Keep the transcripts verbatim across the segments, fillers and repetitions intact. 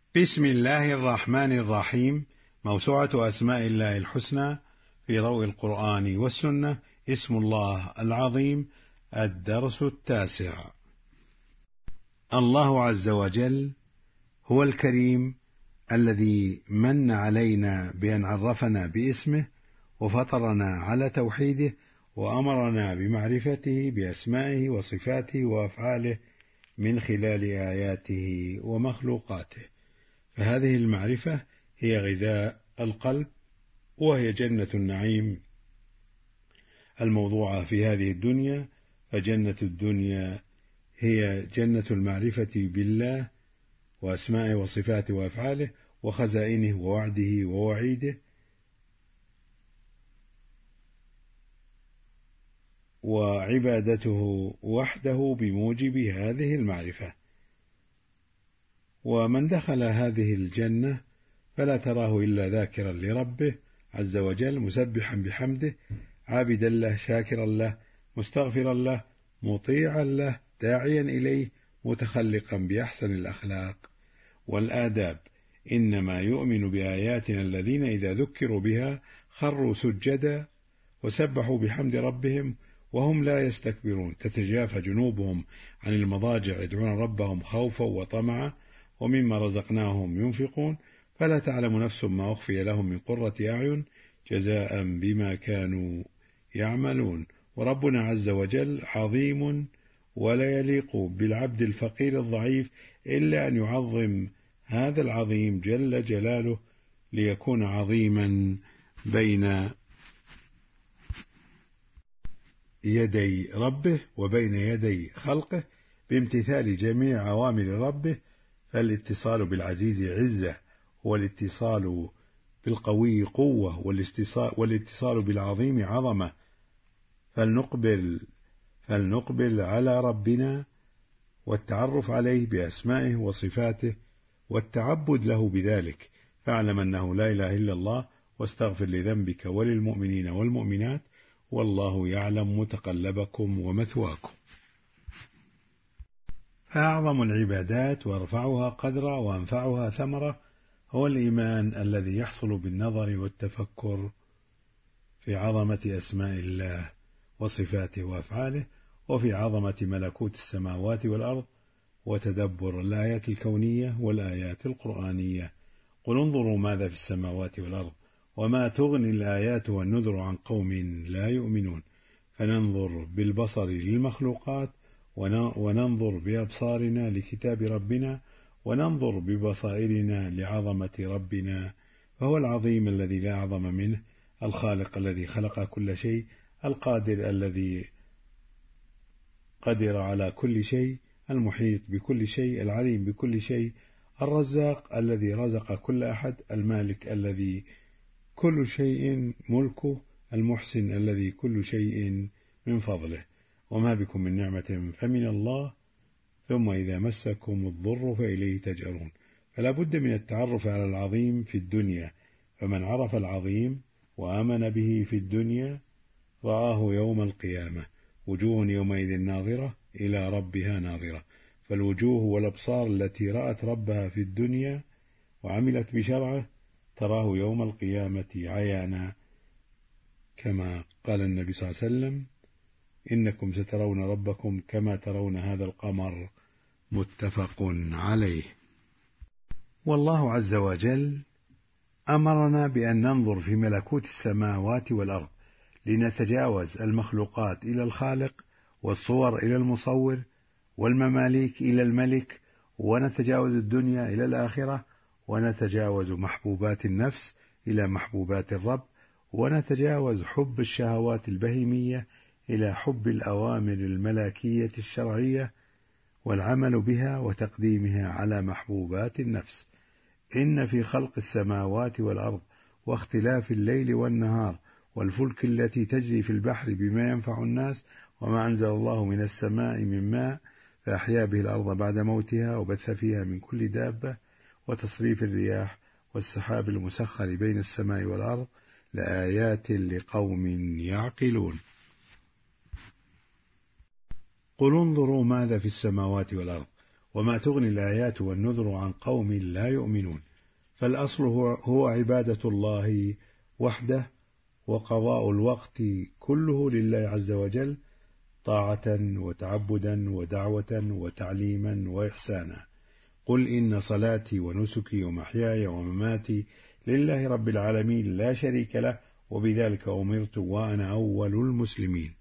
بسم الله الرحمن الرحيم. موسوعة أسماء الله الحسنى في ضوء القرآن والسنة. اسم الله العظيم. الدرس التاسع. الله عز وجل هو الكريم الذي من علينا بأن عرفنا باسمه وفطرنا على توحيده وأمرنا بمعرفته بأسمائه وصفاته وأفعاله من خلال آياته ومخلوقاته، فهذه المعرفة هي غذاء القلب، وهي جنة النعيم الموضوعة في هذه الدنيا. فجنة الدنيا هي جنة المعرفة بالله وأسمائه وصفاته وأفعاله وخزائنه ووعده ووعيده، وعبادته وحده بموجب هذه المعرفة. ومن دخل هذه الجنة فلا تراه إلا ذاكرا لربه عز وجل، مسبحا بحمده، عابدا له، شاكرا له، مستغفرا له، مطيعا له، داعيا إليه، متخلقا بأحسن الأخلاق والآداب. إنما يؤمن بآياتنا الذين إذا ذكروا بها خروا سجدا وسبحوا بحمد ربهم وهم لا يستكبرون، تتجافى جنوبهم عن المضاجع يدعون ربهم خوفا وطمعا ومما رزقناهم ينفقون، فلا تعلم نفس ما أخفي لهم من قرة أعين جزاء بما كانوا يعملون. وربنا عز وجل عظيم، ولا يليق بالعبد الفقير الضعيف إلا أن يعظم هذا العظيم جل جلاله ليكون عظيما بين يدي ربه وبين يدي خلقه بامتثال جميع أوامر ربه. فالاتصال بالعزيز عزة، والاتصال بالقوي قوة، والاتصال بالعظيم عظمة. فلنقبل, فلنقبل على ربنا والتعرف عليه بأسمائه وصفاته والتعبد له بذلك. فاعلم أنه لا إله إلا الله، واستغفر لذنبك وللمؤمنين والمؤمنات، والله يعلم متقلبكم ومثواكم. فأعظم العبادات وارفعها قدرا وأنفعها ثمرة هو الإيمان الذي يحصل بالنظر والتفكر في عظمة أسماء الله وصفاته وأفعاله، وفي عظمة ملكوت السماوات والأرض، وتدبر الآيات الكونية والآيات القرآنية. قل انظروا ماذا في السماوات والأرض وما تغني الآيات والنذر عن قوم لا يؤمنون. فننظر بالبصر للمخلوقات، وننظر بأبصارنا لكتاب ربنا، وننظر ببصائرنا لعظمة ربنا. فهو العظيم الذي لا أعظم منه، الخالق الذي خلق كل شيء، القادر الذي قدر على كل شيء، المحيط بكل شيء، العليم بكل شيء، الرزاق الذي رزق كل أحد، المالك الذي كل شيء ملكه، المحسن الذي كل شيء من فضله. وما بكم من نعمة فمن الله، ثم إذا مسكم الضر فإليه تجأرون. فلا بد من التعرف على العظيم في الدنيا، فمن عرف العظيم وآمن به في الدنيا رآه يوم القيامة. وجوه يومئذ ناظرة إلى ربها ناظرة. فالوجوه والأبصار التي رأت ربها في الدنيا وعملت بشرعه تراه يوم القيامة عيانا، كما قال النبي صلى الله عليه وسلم: إنكم سترون ربكم كما ترون هذا القمر. متفق عليه. والله عز وجل أمرنا بأن ننظر في ملكوت السماوات والأرض لنتجاوز المخلوقات إلى الخالق، والصور إلى المصور، والمماليك إلى الملك، ونتجاوز الدنيا إلى الآخرة، ونتجاوز محبوبات النفس إلى محبوبات الرب، ونتجاوز حب الشهوات البهيمية إلى حب الأوامر الملكية الشرعية، والعمل بها وتقديمها على محبوبات النفس. إن في خلق السماوات والأرض واختلاف الليل والنهار والفلك التي تجري في البحر بما ينفع الناس وما أنزل الله من السماء من ماء فأحيا به الأرض بعد موتها وبث فيها من كل دابة وتصريف الرياح والسحاب المسخر بين السماء والأرض لآيات لقوم يعقلون. قل انظروا ماذا في السماوات والأرض وما تغني الآيات والنذر عن قوم لا يؤمنون. فالأصل هو عبادة الله وحده، وقضاء الوقت كله لله عز وجل طاعة وتعبدا ودعوة وتعليما وإحسانا. قل إن صلاتي ونسكي ومحياي ومماتي لله رب العالمين لا شريك له وبذلك أمرت وأنا أول المسلمين.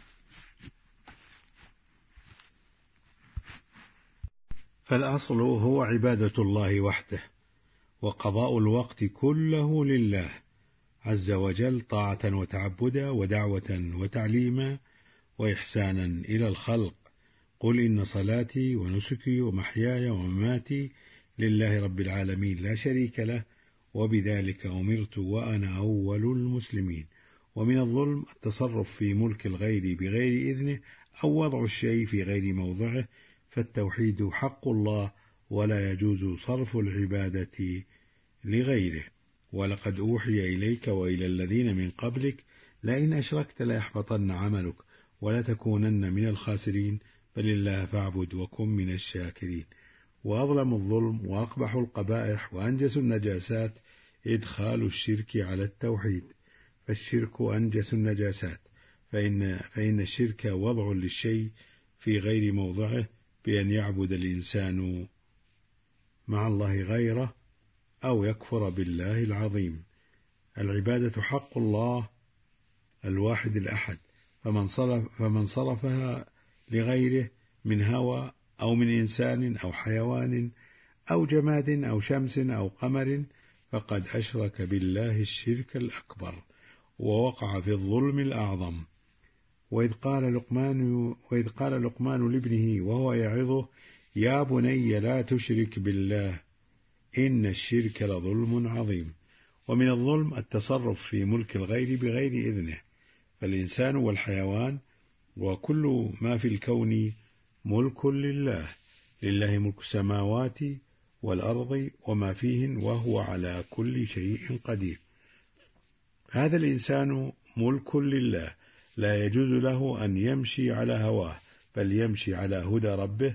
فالأصل هو عبادة الله وحده، وقضاء الوقت كله لله عز وجل طاعة وتعبدا ودعوة وتعليما وإحسانا إلى الخلق. قل إن صلاتي ونسكي ومحياي ومماتي لله رب العالمين لا شريك له وبذلك أمرت وأنا أول المسلمين. ومن الظلم التصرف في ملك الغير بغير إذنه أو وضع الشيء في غير موضعه، فالتوحيد حق الله ولا يجوز صرف العبادة لغيره. ولقد أوحي إليك وإلى الذين من قبلك لئن أشركت ليحبطن عملك ولتكونن من الخاسرين بل الله فاعبد وكن من الشاكرين. وأظلم الظلم وأقبح القبائح وأنجس النجاسات إدخال الشرك على التوحيد، فالشرك أنجس النجاسات، فإن, فإن الشرك وضع للشيء في غير موضعه بأن يعبد الإنسان مع الله غيره أو يكفر بالله العظيم. العبادة حق الله الواحد الأحد، فمن صرف فمن صرفها لغيره من هوى أو من إنسان أو حيوان أو جماد أو شمس أو قمر فقد أشرك بالله الشرك الأكبر ووقع في الظلم الأعظم. وإذ قال لقمان, وإذ قال لقمان لابنه وهو يعظه يا بني لا تشرك بالله إن الشرك لظلم عظيم. ومن الظلم التصرف في ملك الغير بغير إذنه، فالإنسان والحيوان وكل ما في الكون ملك لله، لله ملك السماوات والأرض وما فيهن وهو على كل شيء قدير. هذا الإنسان ملك لله لا يجوز له أن يمشي على هواه، بل يمشي على هدى ربه،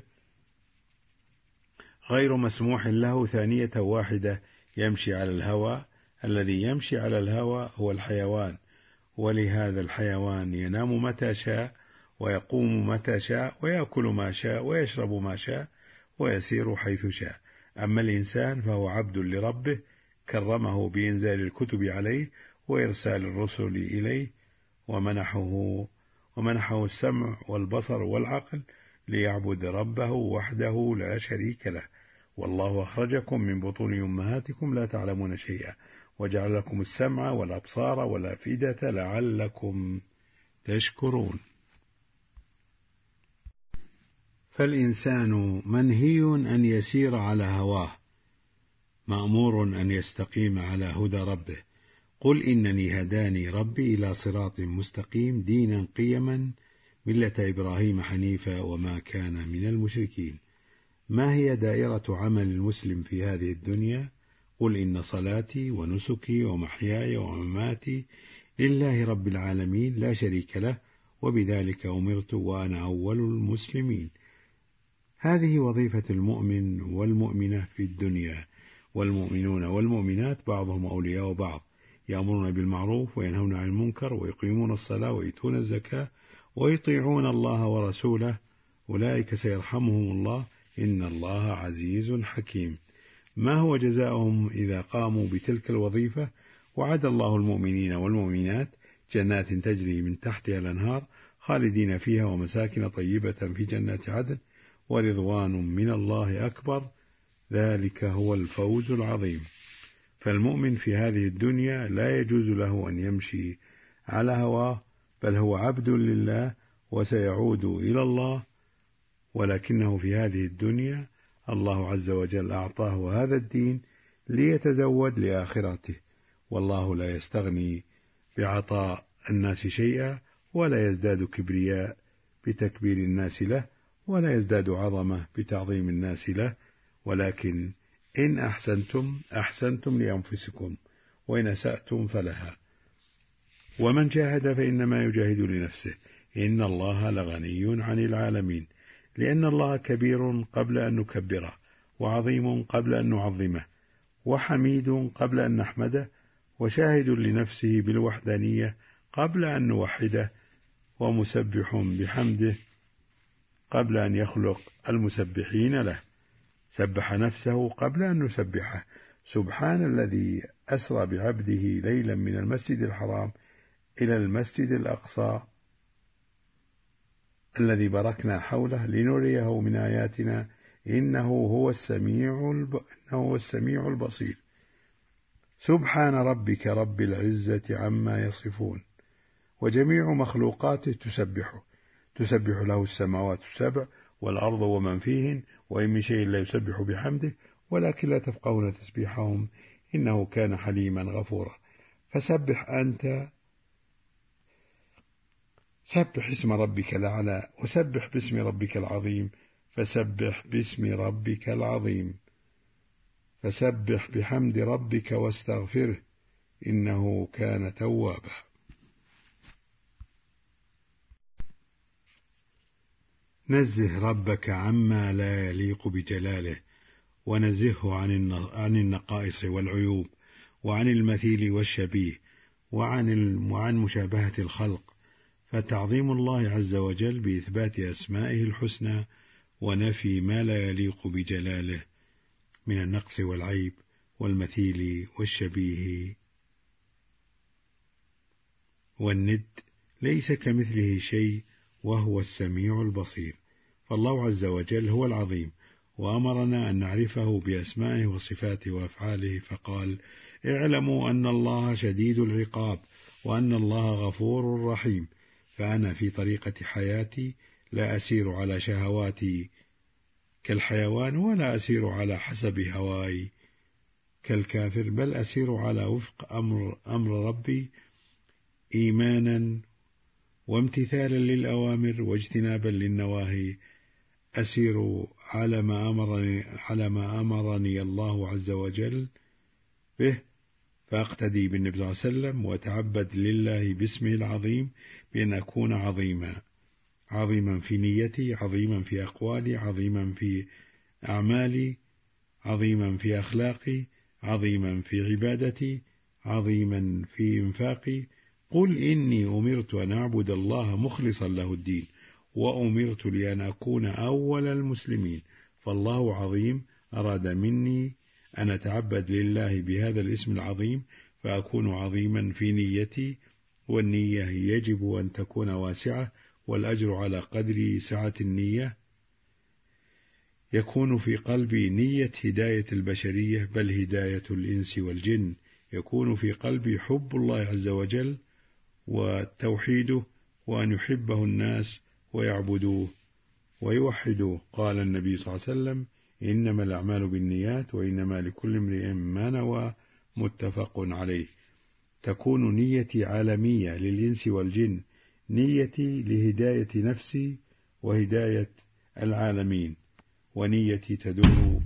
غير مسموح له ثانية واحدة يمشي على الهوى. الذي يمشي على الهوى هو الحيوان، ولهذا الحيوان ينام متى شاء ويقوم متى شاء ويأكل ما شاء ويشرب ما شاء ويسير حيث شاء. أما الإنسان فهو عبد لربه كرمه بإنزال الكتب عليه وإرسال الرسل إليه، ومنحه, ومنحه السمع والبصر والعقل ليعبد ربه وحده لا شريك له. والله أخرجكم من بطون أمهاتكم لا تعلمون شيئا وجعل لكم السمع والأبصار والأفئدة لعلكم تشكرون. فالإنسان منهي أن يسير على هواه، مأمور أن يستقيم على هدى ربه. قل إنني هداني ربي إلى صراط مستقيم دينا قيما ملة إبراهيم حنيفا وما كان من المشركين. ما هي دائرة عمل المسلم في هذه الدنيا؟ قل إن صلاتي ونسكي ومحياي ومماتي لله رب العالمين لا شريك له وبذلك أمرت وأنا أول المسلمين. هذه وظيفة المؤمن والمؤمنة في الدنيا، والمؤمنون والمؤمنات بعضهم أولياء بعض، يأمرون بالمعروف وينهون عن المنكر ويقيمون الصلاة ويؤتون الزكاة ويطيعون الله ورسوله، أولئك سيرحمهم الله إن الله عزيز حكيم. ما هو جزاؤهم إذا قاموا بتلك الوظيفة؟ وعد الله المؤمنين والمؤمنات جنات تجري من تحتها الأنهار خالدين فيها ومساكن طيبة في جنات عدن ورضوان من الله أكبر، ذلك هو الفوز العظيم. فالمؤمن في هذه الدنيا لا يجوز له أن يمشي على هواه، بل هو عبد لله وسيعود إلى الله، ولكنه في هذه الدنيا الله عز وجل أعطاه هذا الدين ليتزود لآخرته، والله لا يستغني بعطاء الناس شيئا ولا يزداد كبرياء بتكبير الناس له ولا يزداد عظمة بتعظيم الناس له، ولكن إن أحسنتم أحسنتم لأنفسكم وإن أسأتم فلها، ومن جاهد فإنما يجاهد لنفسه إن الله لغني عن العالمين. لأن الله كبير قبل أن نكبره، وعظيم قبل أن نعظمه، وحميد قبل أن نحمده، وشاهد لنفسه بالوحدانية قبل أن نوحده، ومسبح بحمده قبل أن يخلق المسبحين له. سبح نفسه قبل أن نسبحه. سبحان الذي أسرى بعبده ليلا من المسجد الحرام إلى المسجد الأقصى الذي باركنا حوله لنريه من آياتنا إنه هو السميع الب... إنه هو السميع البصير. سبحان ربك رب العزة عما يصفون. وجميع مخلوقاته تسبحه، تسبح له السماوات السبع والأرض ومن فيهن، وإن من شيء لا يسبح بحمده ولكن لا تفقهون تسبيحهم إنه كان حليما غفورا. فسبح أنت، سبح اسم ربك الأعلى، وسبح باسم ربك العظيم. فسبح باسم ربك العظيم. فسبح بحمد ربك واستغفره إنه كان توابا. نزه ربك عما لا يليق بجلاله، ونزهه عن النقائص والعيوب، وعن المثيل والشبيه، وعن وعن مشابهة الخلق. فتعظيم الله عز وجل بإثبات أسمائه الحسنى، ونفي ما لا يليق بجلاله من النقص والعيب والمثيل والشبيه والند. ليس كمثله شيء وهو السميع البصير. فالله عز وجل هو العظيم، وأمرنا أن نعرفه بأسمائه وصفاته وأفعاله، فقال: اعلموا أن الله شديد العقاب، وأن الله غفور رحيم. فأنا في طريقة حياتي لا أسير على شهواتي كالحيوان، ولا أسير على حسب هواي كالكافر، بل أسير على وفق أمر, أمر ربي إيمانا وامتثالا للأوامر واجتنابا للنواهي. أسير على ما أمرني, على ما أمرني الله عز وجل به، فأقتدي بالنبي صلى الله عليه وسلم، وأتعبد لله باسمه العظيم بأن أكون عظيما، عظيما في نيتي، عظيما في أقوالي، عظيما في أعمالي، عظيما في أخلاقي، عظيما في عبادتي، عظيما في إنفاقي. قل إني أمرت أن أعبد الله مخلصا له الدين، وأمرت لأن أكون أول المسلمين. فالله عظيم، أراد مني أن أتعبد لله بهذا الاسم العظيم، فأكون عظيما في نيتي، والنية يجب أن تكون واسعة، والأجر على قدر سعة النية. يكون في قلبي نية هداية البشرية، بل هداية الإنس والجن. يكون في قلبي حب الله عز وجل وتوحيده، وأن يحبه الناس ويعبدوه ويوحدوه. قال النبي صلى الله عليه وسلم: إنما الأعمال بالنيات، وإنما لكل امرئ ما نوى. متفق عليه. تكون نيتي عالمية للإنس والجن، نيتي لهداية نفسي وهداية العالمين، ونيتي تدور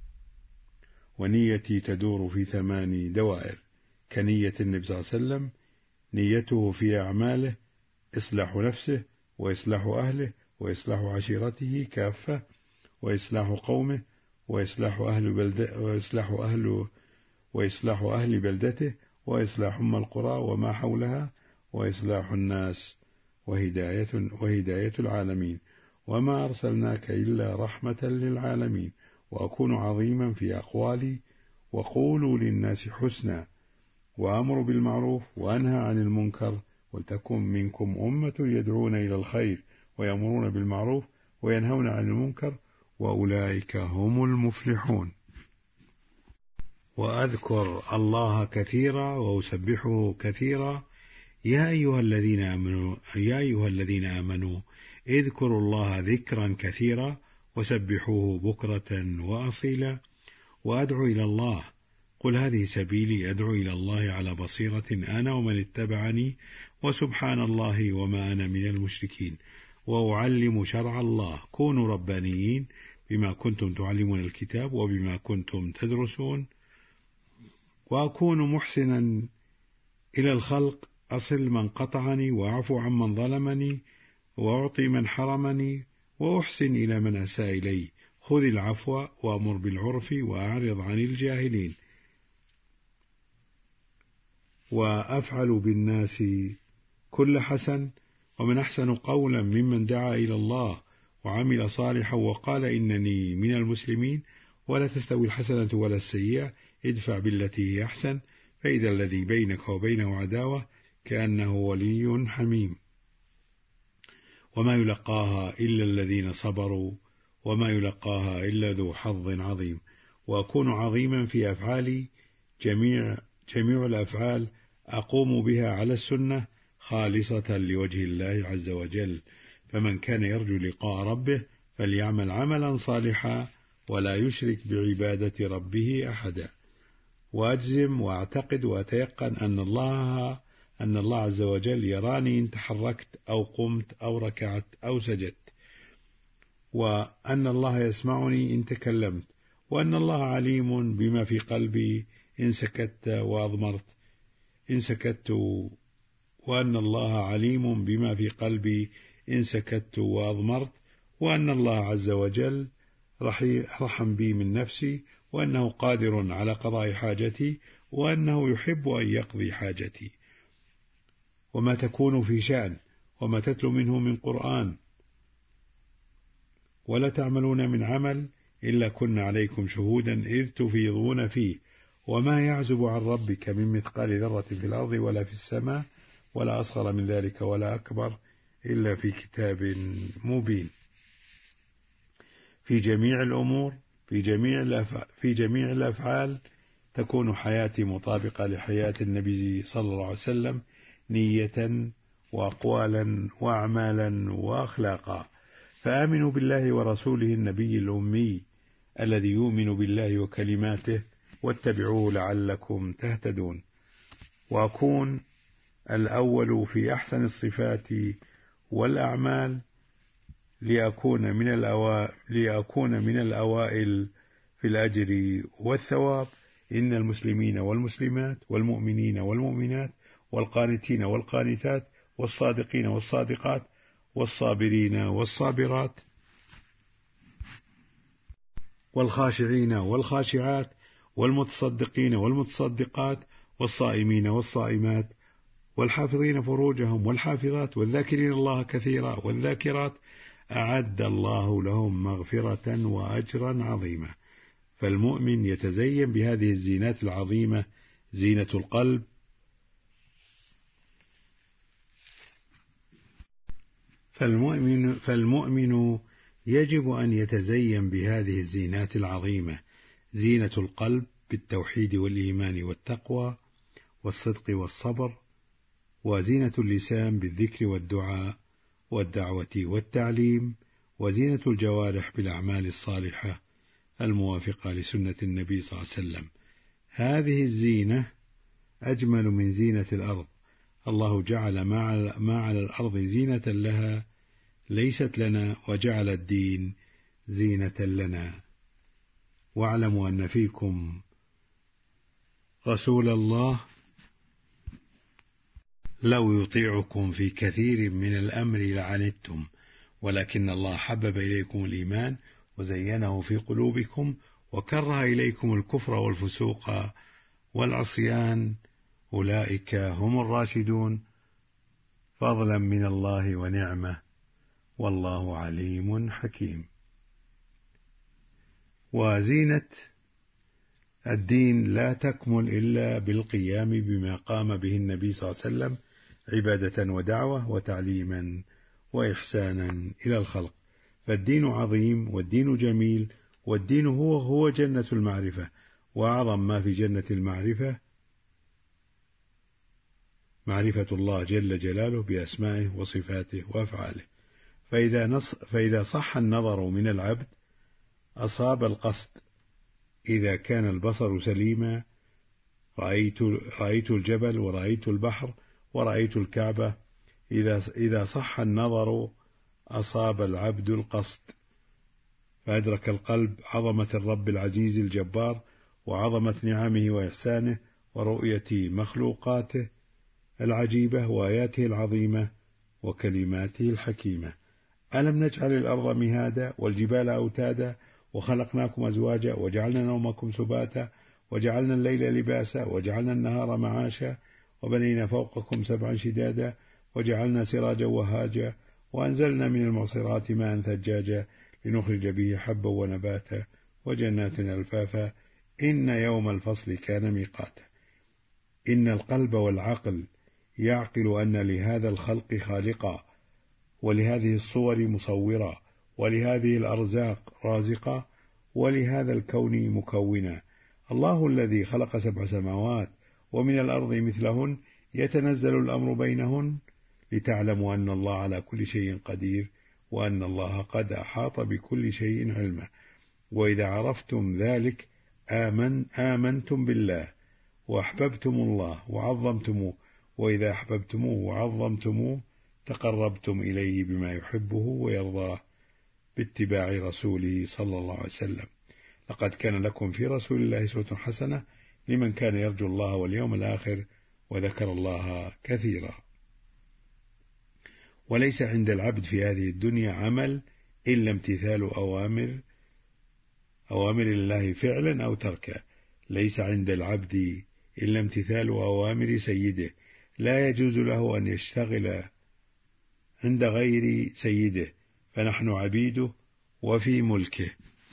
ونيتي تدور في ثمان دوائر، كنية النبي صلى الله عليه وسلم. نيته في أعماله إصلاح نفسه، وإصلاح أهله، وإصلاح عشيرته كافة، وإصلاح قومه، وإصلاح أهل بلدته، وإصلاح أهل وإصلاح أهل بلدته، وإصلاح أم القرى وما حولها، وإصلاح الناس، وهداية وهداية العالمين. وما أرسلناك إلا رحمة للعالمين. وأكون عظيما في أقوالي، وقولوا للناس حسنا، وأمر بالمعروف وأنهى عن المنكر، ولتكن منكم أمة يدعون إلى الخير ويأمرون بالمعروف وينهون عن المنكر، وأولئك هم المفلحون. وأذكر الله كثيرا وأسبحه كثيرا. يا أيها الذين آمنوا يا أيها الذين آمنوا اذكروا الله ذكرا كثيرا، وسبحوه بكرة وأصيلا. وأدعو إلى الله، قل هذه سبيلي أدعو إلى الله على بصيرة أنا ومن اتبعني، وسبحان الله وما أنا من المشركين. وأعلم شرع الله. كونوا ربانيين بما كنتم تعلمون الكتاب وبما كنتم تدرسون. وأكون محسنا إلى الخلق، أصل من قطعني، وأعفو عمن ظلمني، وأعطي من حرمني، وأحسن إلى من أساء إلي، خذ العفو وأمر بالعرف وأعرض عن الجاهلين، وأفعل بالناس كل حسن، ومن أحسن قولا ممن دعا إلى الله وعمل صالحا وقال إنني من المسلمين، ولا تستوي الحسنة ولا السيئة، ادفع بالتي هي أحسن، فإذا الذي بينك وبينه عداوة كأنه ولي حميم. وما يلقاها إلا الذين صبروا وما يلقاها إلا ذو حظ عظيم. وأكون عظيما في أفعالي، جميع, جميع الأفعال أقوم بها على السنة خالصة لوجه الله عز وجل، فمن كان يرجو لقاء ربه فليعمل عملا صالحا ولا يشرك بعبادة ربه أحدا. وأجزم وأعتقد وأتيقن أن الله أن الله عز وجل يراني إن تحركت أو قمت أو ركعت أو سجدت، وأن الله يسمعني إن تكلمت، وأن الله عليم بما في قلبي إن سكت وأضمرت إن سكت وأن الله عليم بما في قلبي إن سكت وأضمرت، وأن الله عز وجل رحم بي من نفسي، وأنه قادر على قضاء حاجتي، وأنه يحب أن يقضي حاجتي. وما تكون في شأن وما تتلو منه من قرآن ولا تعملون من عمل إلا كنا عليكم شهودا إذ تفيضون فيه، وما يعزب عن ربك من مثقال ذرة في الأرض ولا في السماء ولا أصغر من ذلك ولا أكبر إلا في كتاب مبين. في جميع الأمور في جميع في جميع الأفعال تكون حياتي مطابقة لحياة النبي صلى الله عليه وسلم، نية وأقوالا وأعمالا وأخلاقا. فآمنوا بالله ورسوله النبي الأمي الذي يؤمن بالله وكلماته، واتبعوه لعلكم تهتدون. وأكون الأول في أحسن الصفات والأعمال لأكون من الأوائل, لأكون من الأوائل في الأجر والثواب. إن المسلمين والمسلمات والمؤمنين والمؤمنات والقانتين والقانتات والصادقين والصادقات والصابرين والصابرات والخاشعين والخاشعات والمتصدقين والمتصدقات والصائمين والصائمات والحافظين فروجهم والحافظات والذاكرين الله كثيرا والذاكرات أعد الله لهم مغفرة وأجرا عظيما. فالمؤمن يتزين بهذه الزينات العظيمة: زينة القلب، فالمؤمن, فالمؤمن يجب أن يتزين بهذه الزينات العظيمة: زينة القلب بالتوحيد والإيمان والتقوى والصدق والصبر، وزينة اللسان بالذكر والدعاء والدعوة والتعليم، وزينة الجوارح بالأعمال الصالحة الموافقة لسنة النبي صلى الله عليه وسلم. هذه الزينة أجمل من زينة الأرض. الله جعل ما على الأرض زينة لها ليست لنا، وجعل الدين زينة لنا. واعلموا أن فيكم رسول الله لو يطيعكم في كثير من الأمر لعنتم، ولكن الله حبب إليكم الإيمان وزينه في قلوبكم وكره إليكم الكفر والفسوق والعصيان، أولئك هم الراشدون، فضلا من الله ونعمة، والله عليم حكيم. وزينة الدين لا تكمل إلا بالقيام بما قام به النبي صلى الله عليه وسلم عبادة ودعوة وتعليما وإحسانا إلى الخلق. فالدين عظيم والدين جميل، والدين هو هو جنة المعرفة، وأعظم ما في جنة المعرفة معرفة الله جل جلاله بأسمائه وصفاته وأفعاله. فإذا, نص فإذا صح النظر من العبد أصاب القصد. إذا كان البصر سليما رأيت, رأيت الجبل ورأيت البحر ورأيت الكعبة. إذا, إذا صح النظر أصاب العبد القصد، فأدرك القلب عظمة الرب العزيز الجبار وعظمة نعمه وإحسانه ورؤية مخلوقاته العجيبة وآياته العظيمة وكلماته الحكيمة. ألم نجعل الأرض مهادا والجبال أوتادا وخلقناكم أزواجا وجعلنا نومكم سباتا وجعلنا الليل لباسا وجعلنا النهار معاشا وبنينا فوقكم سبعا شدادا وجعلنا سراجا وهاجا وأنزلنا من المعصرات ماء ثجاجا لنخرج به حبا ونباتا وجنات ألفافا إن يوم الفصل كان ميقاتا. إن القلب والعقل يعقل أن لهذا الخلق خالقا، ولهذه الصور مصورا، ولهذه الأرزاق رازقا، ولهذا الكون مكونا. الله الذي خلق سبع سماوات ومن الأرض مثلهن يتنزل الأمر بينهن لتعلموا أن الله على كل شيء قدير وأن الله قد أحاط بكل شيء علما. وإذا عرفتم ذلك آمن آمنتم بالله وأحببتم الله وعظمتموه، وإذا أحببتموه وعظمتموه تقربتم إليه بما يحبه ويرضاه باتباع رسوله صلى الله عليه وسلم. لقد كان لكم في رسول الله أسوة حسنة لمن كان يرجو الله واليوم الآخر وذكر الله كثيرا. وليس عند العبد في هذه الدنيا عمل إلا امتثال أوامر أوامر الله فعلا أو تركا. ليس عند العبد إلا امتثال أوامر سيده، لا يجوز له أن يشتغل عند غير سيده، فنحن عبيده وفي ملكه.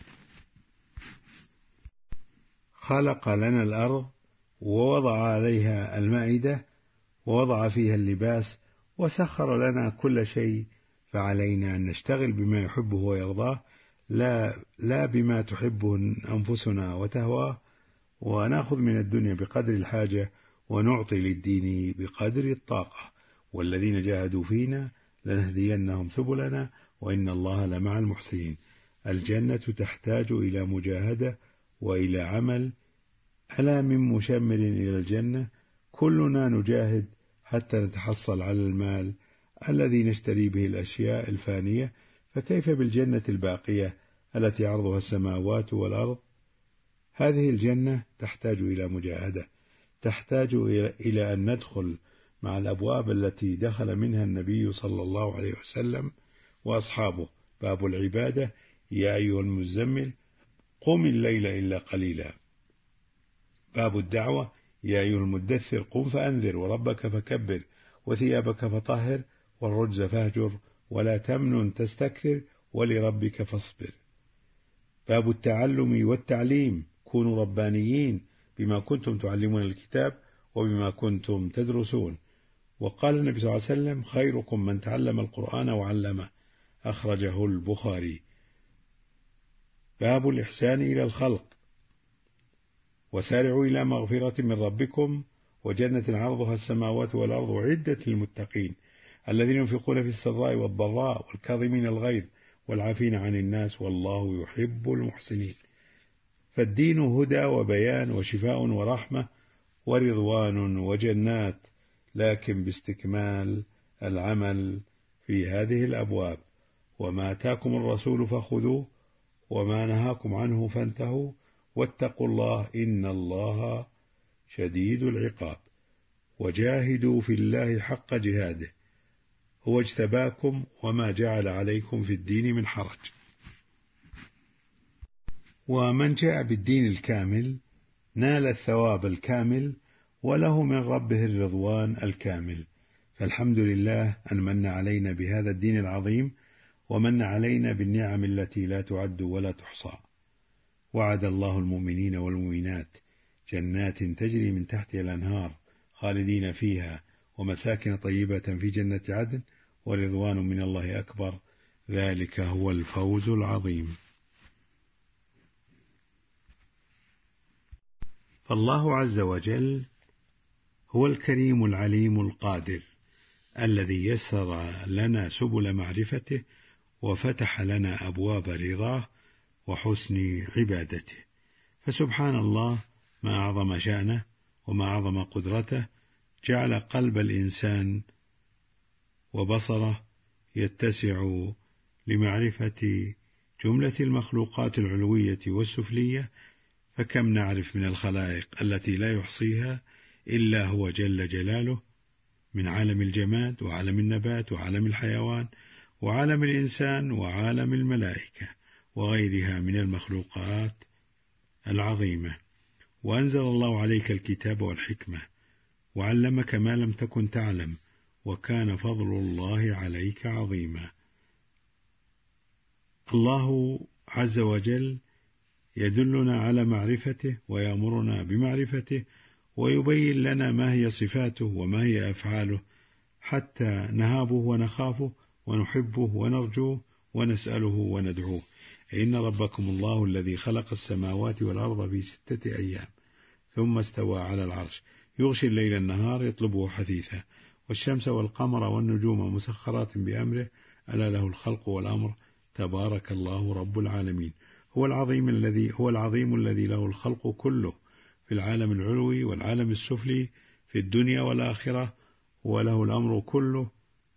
خلق لنا الأرض ووضع عليها المائدة ووضع فيها اللباس وسخر لنا كل شيء، فعلينا أن نشتغل بما يحبه ويرضاه، لا, لا بما تحبه أنفسنا وتهواه، ونأخذ من الدنيا بقدر الحاجة ونعطي للدين بقدر الطاقة. والذين جاهدوا فينا لنهدينهم سبلنا وإن الله لمع المحسنين. الجنة تحتاج إلى مجاهدة وإلى عمل. ألا من مشمر إلى الجنة؟ كلنا نجاهد حتى نتحصل على المال الذي نشتري به الأشياء الفانية، فكيف بالجنة الباقية التي عرضها السماوات والأرض؟ هذه الجنة تحتاج إلى مجاهدة، تحتاج إلى أن ندخل مع الأبواب التي دخل منها النبي صلى الله عليه وسلم وأصحابه. باب العبادة: يا أيها المزمل قم الليل إلا قليلا. باب الدعوة: يا أيها المدثر قم فأنذر وربك فكبر وثيابك فطهر والرجز فاهجر ولا تمنن تستكثر ولربك فاصبر. باب التعلم والتعليم: كونوا ربانيين بما كنتم تعلمون الكتاب وبما كنتم تدرسون. وقال النبي صلى الله عليه وسلم: خيركم من تعلم القرآن وعلمه. أخرجه البخاري. باب الإحسان إلى الخلق: وسارعوا إلى مغفرة من ربكم وجنة عرضها السماوات والأرض عدة للمتقين الذين ينفقون في السراء والضراء والكاظمين الغيظ والعافين عن الناس والله يحب المحسنين. فالدين هدى وبيان وشفاء ورحمة ورضوان وجنات، لكن باستكمال العمل في هذه الأبواب. وما آتاكم الرسول فخذوه وما نهاكم عنه فانتهوا واتقوا الله إن الله شديد العقاب. وجاهدوا في الله حق جهاده هو اجتباكم وما جعل عليكم في الدين من حرج. ومن جاء بالدين الكامل نال الثواب الكامل وله من ربه الرضوان الكامل. فالحمد لله أن من علينا بهذا الدين العظيم ومن علينا بالنعم التي لا تعد ولا تحصى. وعد الله المؤمنين والمؤمنات جنات تجري من تحتها الأنهار خالدين فيها ومساكن طيبة في جنة عدن ورضوان من الله أكبر، ذلك هو الفوز العظيم. فالله عز وجل هو الكريم العليم القادر الذي يسر لنا سبل معرفته وفتح لنا أبواب رضاه وحسن عبادته. فسبحان الله ما أعظم شأنه وما أعظم قدرته، جعل قلب الإنسان وبصره يتسع لمعرفة جملة المخلوقات العلوية والسفلية، فكم نعرف من الخلائق التي لا يحصيها إلا هو جل جلاله، من عالم الجماد وعالم النبات وعالم الحيوان وعالم الإنسان وعالم الملائكة وغيرها من المخلوقات العظيمة. وأنزل الله عليك الكتاب والحكمة وعلمك ما لم تكن تعلم وكان فضل الله عليك عظيما. الله عز وجل يدلنا على معرفته ويأمرنا بمعرفته ويبين لنا ما هي صفاته وما هي أفعاله حتى نهابه ونخافه ونحبه ونرجوه ونسأله وندعوه. إن ربكم الله الذي خلق السماوات والأرض في ستة أيام ثم استوى على العرش يغشي الليل النهار يطلبه حثيثا والشمس والقمر والنجوم مسخرات بأمره ألا له الخلق والأمر تبارك الله رب العالمين. هو العظيم الذي هو العظيم الذي له الخلق كله في العالم العلوي والعالم السفلي في الدنيا والآخرة وله الأمر كله،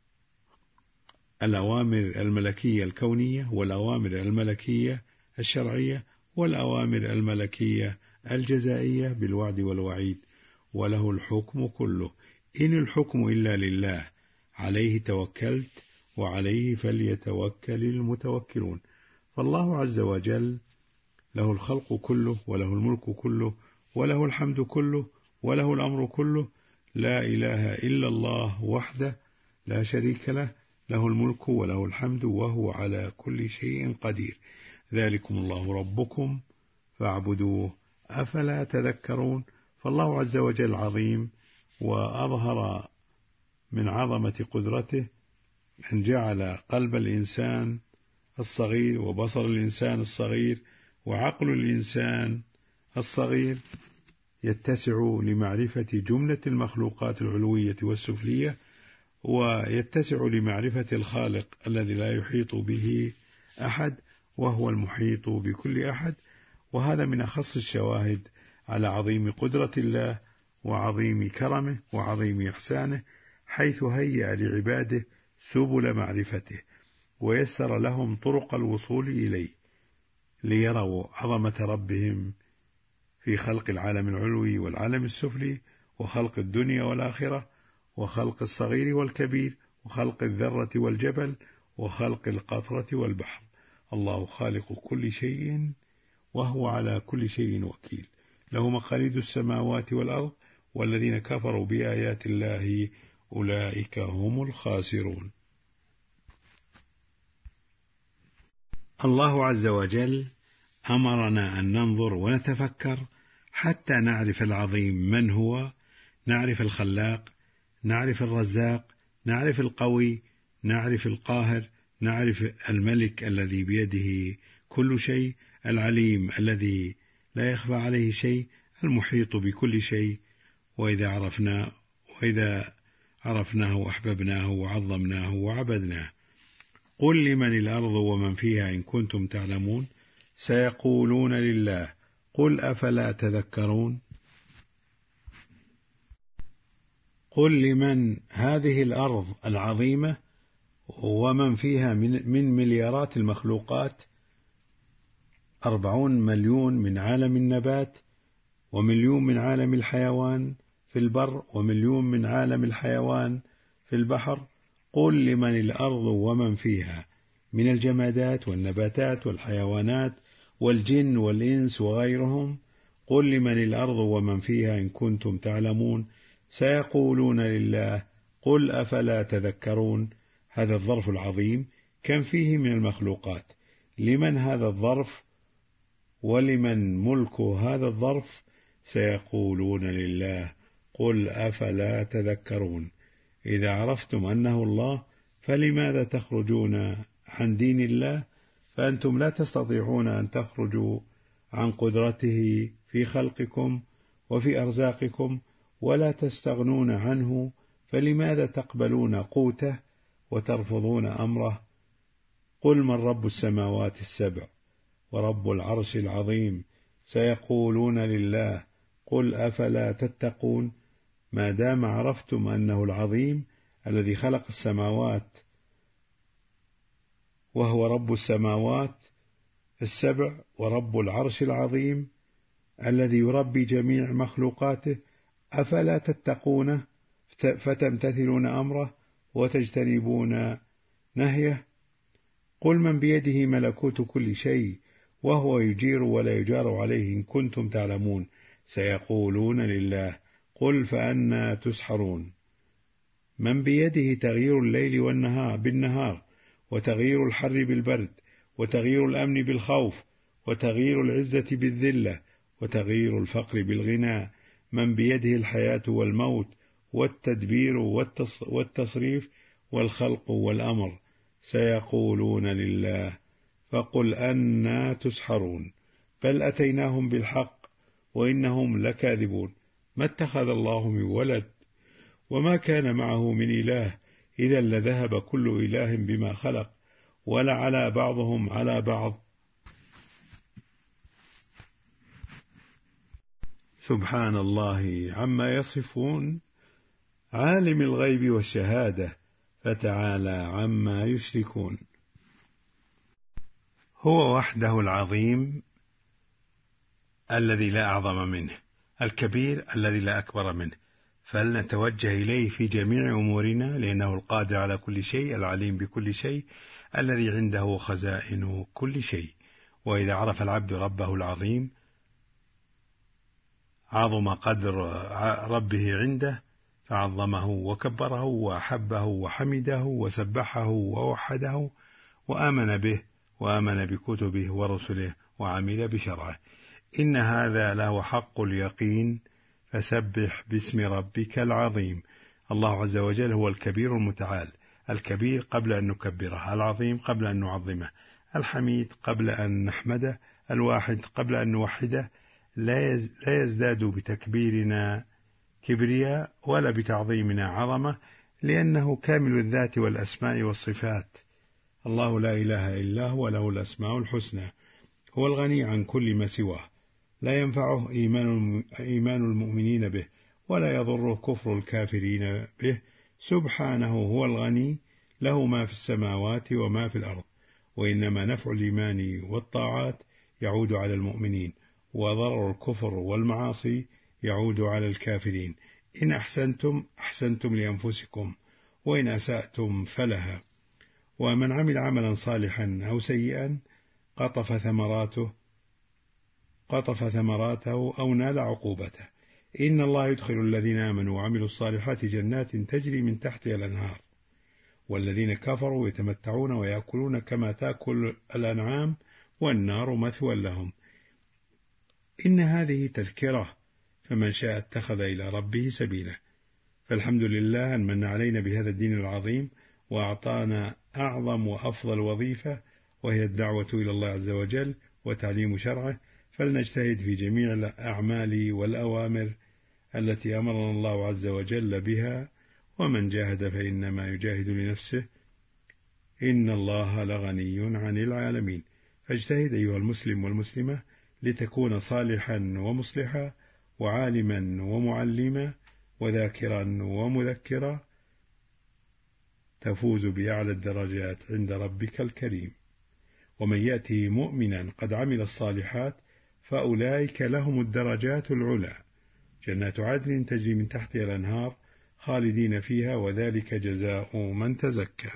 الأوامر الملكية الكونية والأوامر الملكية الشرعية والأوامر الملكية الجزائية بالوعد والوعيد، وله الحكم كله. إن الحكم إلا لله عليه توكلت وعليه فليتوكل المتوكلون. فالله عز وجل له الخلق كله وله الملك كله وله الحمد كله وله الأمر كله، لا إله إلا الله وحده لا شريك له، له الملك وله الحمد وهو على كل شيء قدير. ذلكم الله ربكم فاعبدوه أفلا تذكرون. فالله عز وجل عظيم، وأظهر من عظمة قدرته أن جعل قلب الإنسان الصغير وبصر الإنسان الصغير وعقل الإنسان الصغير يتسع لمعرفة جملة المخلوقات العلوية والسفلية، ويتسع لمعرفة الخالق الذي لا يحيط به أحد وهو المحيط بكل أحد. وهذا من أخص الشواهد على عظيم قدرة الله وعظيم كرمه وعظيم إحسانه، حيث هيأ لعباده سبل معرفته ويسر لهم طرق الوصول إليه ليروا عظمة ربهم في خلق العالم العلوي والعالم السفلي وخلق الدنيا والآخرة وخلق الصغير والكبير وخلق الذرة والجبل وخلق القطرة والبحر. الله خالق كل شيء وهو على كل شيء وكيل، له مقاليد السماوات والأرض، والذين كفروا بآيات الله أولئك هم الخاسرون. الله عز وجل أمرنا أن ننظر ونتفكر حتى نعرف العظيم من هو، نعرف الخلاق، نعرف الرزاق، نعرف القوي، نعرف القاهر، نعرف الملك الذي بيده كل شيء، العليم الذي لا يخفى عليه شيء، المحيط بكل شيء. وإذا عرفنا وإذا عرفناه وأحببناه وعظمناه وعبدناه. قل لمن الأرض ومن فيها إن كنتم تعلمون سيقولون لله قل أفلا تذكرون. قل لمن هذه الأرض العظيمة ومن فيها من, من مليارات المخلوقات، أربعون مليون من عالم النبات ومليون من عالم الحيوان في البر ومليون من عالم الحيوان في البحر. قل لمن الأرض ومن فيها من الجمادات والنباتات والحيوانات والجن والإنس وغيرهم. قل لمن الأرض ومن فيها إن كنتم تعلمون سيقولون لله قل أفلا تذكرون. هذا الظرف العظيم كم فيه من المخلوقات، لمن هذا الظرف ولمن ملك هذا الظرف؟ سيقولون لله قل أفلا تذكرون. إذا عرفتم أنه الله فلماذا تخرجون عن دين الله؟ فأنتم لا تستطيعون أن تخرجوا عن قدرته في خلقكم وفي أرزاقكم ولا تستغنون عنه، فلماذا تقبلون قوته وترفضون أمره؟ قل من رب السماوات السبع ورب العرش العظيم سيقولون لله قل أفلا تتقون. ما دام عرفتم أنه العظيم الذي خلق السماوات وهو رب السماوات السبع ورب العرش العظيم الذي يربي جميع مخلوقاته، أفلا تتقونه فتمتثلون أمره وتجتنبون نهيه قل من بيده ملكوت كل شيء وهو يجير ولا يجار عليه إن كنتم تعلمون سيقولون لله قل فأنى تسحرون. من بيده تغيير الليل والنهار بالنهار وتغيير الحر بالبرد وتغيير الأمن بالخوف وتغيير العزة بالذلة وتغيير الفقر بالغنى. من بيده الحياة والموت والتدبير والتصريف والخلق والأمر سيقولون لله فقل أنى تسحرون. بل أتيناهم بالحق وإنهم لكاذبون. ما اتخذ الله من ولد وما كان معه من إله إذا لذهب كل إله بما خلق ولعلى بعضهم على بعض سبحان الله عما يصفون عالم الغيب والشهادة فتعالى عما يشركون. هو وحده العظيم الذي لا أعظم منه، الكبير الذي لا أكبر منه، فلنتوجه إليه في جميع أمورنا لأنه القادر على كل شيء، العليم بكل شيء، الذي عنده خزائن كل شيء. وإذا عرف العبد ربه العظيم عظم قدر ربه عنده فعظمه وكبره وأحبه وحمده وسبحه ووحده وآمن به وآمن بكتبه ورسله وعمل بشرعه. إن هذا له حق اليقين فسبح باسم ربك العظيم. الله عز وجل هو الكبير المتعال، الكبير قبل أن نكبره، العظيم قبل أن نعظمه، الحميد قبل أن نحمده، الواحد قبل أن نوحده. لا يزداد بتكبيرنا كبرياء ولا بتعظيمنا عظمة لأنه كامل الذات والأسماء والصفات. الله لا إله إلا هو له الأسماء الحسنى. هو الغني عن كل ما سواه، لا ينفعه إيمان إيمان المؤمنين به ولا يضره كفر الكافرين به. سبحانه هو الغني، له ما في السماوات وما في الأرض. وإنما نفع الإيمان والطاعات يعود على المؤمنين، وضرر الكفر والمعاصي يعود على الكافرين. إن أحسنتم أحسنتم لأنفسكم وإن أسأتم فلها. ومن عمل عملا صالحا أو سيئا قطف ثمراته قطف ثمراته أو نال عقوبته. إن الله يدخل الذين آمنوا وعملوا الصالحات جنات تجري من تحتها الأنهار، والذين كفروا يتمتعون ويأكلون كما تأكل الأنعام والنار مثوى لهم. إن هذه تذكرة فمن شاء اتخذ إلى ربه سبيلا. فالحمد لله أن من علينا بهذا الدين العظيم وأعطانا أعظم وأفضل وظيفة، وهي الدعوة إلى الله عز وجل وتعليم شرعه. فلنجتهد في جميع الأعمال والأوامر التي أمرنا الله عز وجل بها، ومن جاهد فإنما يجاهد لنفسه، إن الله لغني عن العالمين. فاجتهد أيها المسلم والمسلمة لتكون صالحا ومصلحا وعالما ومعلما وذاكرا ومذكرا، تفوز بأعلى الدرجات عند ربك الكريم. ومن يأتي مؤمنا قد عمل الصالحات فأولئك لهم الدرجات العلى، جنات عدن تجري من تحتها الأنهار خالدين فيها وذلك جزاء من تزكى.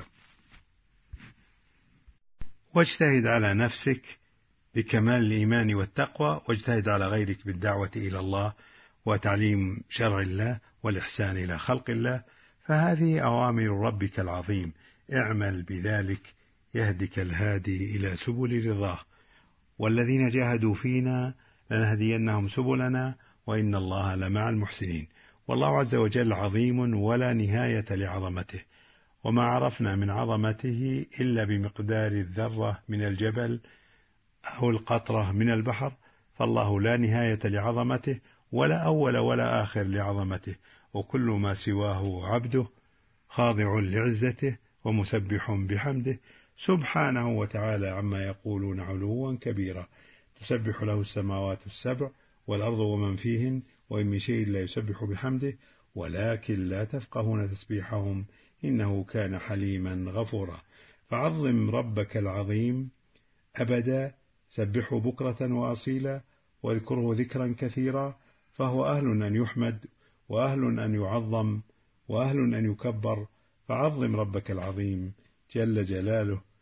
واجتهد على نفسك بكمال الإيمان والتقوى، واجتهد على غيرك بالدعوة إلى الله وتعليم شرع الله والإحسان إلى خلق الله، فهذه أوامر ربك العظيم. اعمل بذلك يهدك الهادي إلى سبل رضاه. والذين جاهدوا فينا لنهدينهم سبلنا وإن الله لمع المحسنين. والله عز وجل عظيم ولا نهاية لعظمته، وما عرفنا من عظمته إلا بمقدار الذرة من الجبل أو القطرة من البحر. فالله لا نهاية لعظمته ولا أول ولا آخر لعظمته، وكل ما سواه عبده خاضع لعزته ومسبح بحمده سبحانه وتعالى عما يقولون علوا كبيرا. تسبح له السماوات السبع والأرض ومن فيهن وإن من شيء لا يسبح بحمده ولكن لا تفقهون تسبيحهم إنه كان حليما غفورا. فعظم ربك العظيم أبدا، سبحه بكرة وأصيلا واذكره ذكرا كثيرا، فهو أهل أن يحمد وأهل أن يعظم وأهل أن يكبر. فعظم ربك العظيم جل جلاله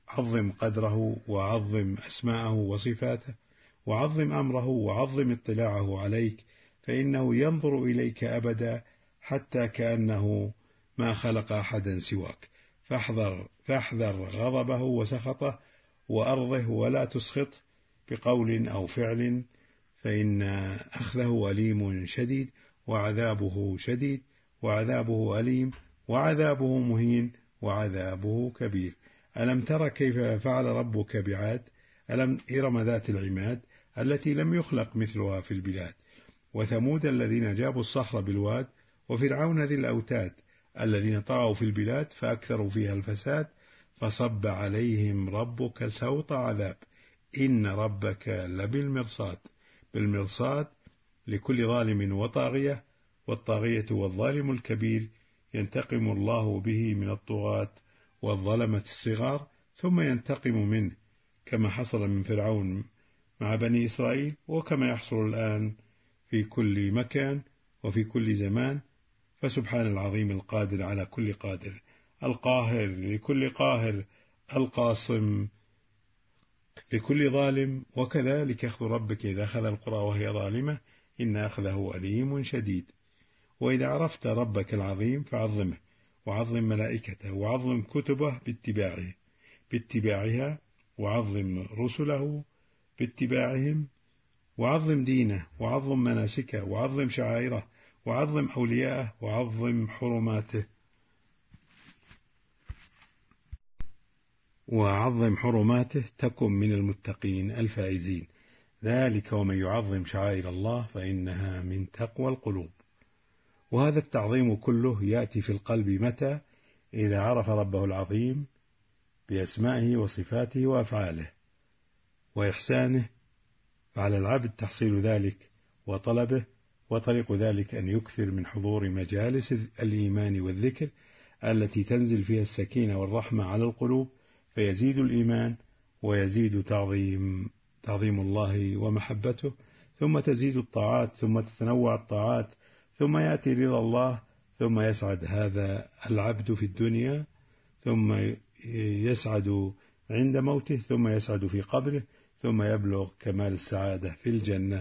عظم قدره وعظم أسماءه وصفاته وعظم أمره وعظم اطلاعه عليك، فإنه ينظر إليك أبدا حتى كأنه ما خلق أحدا سواك. فاحذر, فاحذر غضبه وسخطه وأرضه ولا تسخطه بقول أو فعل، فإن أخذه أليم شديد وعذابه شديد وعذابه أليم وعذابه مهين وعذابه كبير. ألم تر كيف فعل ربك بعاد؟ ألم إرم ذات العماد التي لم يخلق مثلها في البلاد، وثمود الذين جابوا الصخر بالواد، وفرعون ذي الأوتاد الذين طغوا في البلاد فأكثروا فيها الفساد، فصب عليهم ربك سوط عذاب إن ربك لبالمرصاد. بالمرصاد لكل ظالم وطاغية، والطاغية والظالم الكبير ينتقم الله به من الطغاة والظلمة الصغار، ثم ينتقم منه كما حصل من فرعون مع بني إسرائيل، وكما يحصل الآن في كل مكان وفي كل زمان. فسبحان العظيم القادر على كل قادر، القاهر لكل قاهر، القاصم لكل ظالم. وكذلك أخذ ربك إذا أخذ القرى وهي ظالمة إن أخذه أليم شديد. وإذا عرفت ربك العظيم فعظمه، وعظم ملائكته، وعظم كتبه باتباعه باتباعها، وعظم رسله باتباعهم، وعظم دينه، وعظم مناسكه، وعظم شعائره، وعظم أولياءه، وعظم حرماته وعظم حرماته تكن من المتقين الفائزين. ذلك ومن يعظم شعائر الله فإنها من تقوى القلوب. وهذا التعظيم كله يأتي في القلب متى؟ إذا عرف ربه العظيم بأسمائه وصفاته وأفعاله وإحسانه، فعلى العبد تحصيل ذلك وطلبه، وطريق ذلك أن يكثر من حضور مجالس الإيمان والذكر التي تنزل فيها السكينة والرحمة على القلوب، فيزيد الإيمان ويزيد تعظيم تعظيم الله ومحبته، ثم تزيد الطاعات، ثم تتنوع الطاعات، ثم يأتي رضا الله، ثم يسعد هذا العبد في الدنيا، ثم يسعد عند موته، ثم يسعد في قبره، ثم يبلغ كمال السعادة في الجنة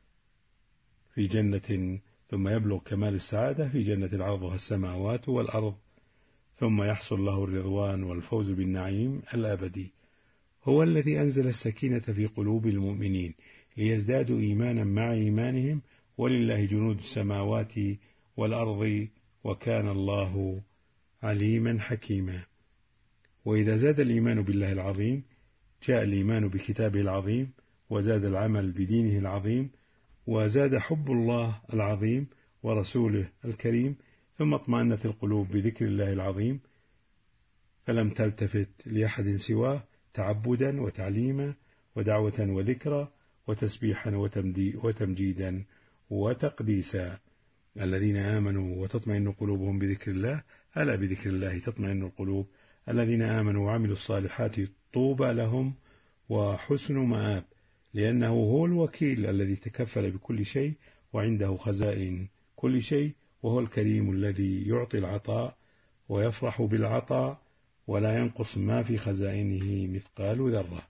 في جنة ثم يبلغ كمال السعادة في جنة عرضها السماوات والأرض، ثم يحصل له الرضوان والفوز بالنعيم الأبدي. هو الذي أنزل السكينة في قلوب المؤمنين ليزدادوا إيمانا مع إيمانهم، ولله جنود السماوات والأرض وكان الله عليما حكيما. وإذا زاد الإيمان بالله العظيم جاء الإيمان بكتابه العظيم، وزاد العمل بدينه العظيم، وزاد حب الله العظيم ورسوله الكريم، ثم اطمأنت القلوب بذكر الله العظيم فلم تلتفت لأحد سواه تعبدا وتعليما ودعوة وذكرى وتسبيحا وتمجيدا وتقديسا. الذين آمنوا وتطمئن قلوبهم بذكر الله، ألا بذكر الله تطمئن القلوب. الذين آمنوا وعملوا الصالحات طوبى لهم وحسن مآب، لأنه هو الوكيل الذي تكفل بكل شيء وعنده خزائن كل شيء، وهو الكريم الذي يعطي العطاء ويفرح بالعطاء ولا ينقص ما في خزائنه مثقال ذرة.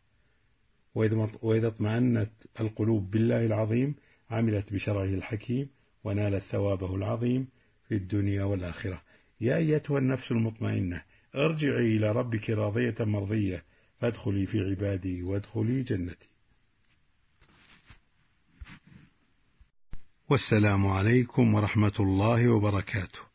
وإذا اطمأنت القلوب بالله العظيم عملت بشرعه الحكيم ونالت ثوابه العظيم في الدنيا والآخرة. يا أيتها النفس المطمئنة ارجعي إلى ربك راضية مرضية فادخلي في عبادي وادخلي جنتي. والسلام عليكم ورحمة الله وبركاته.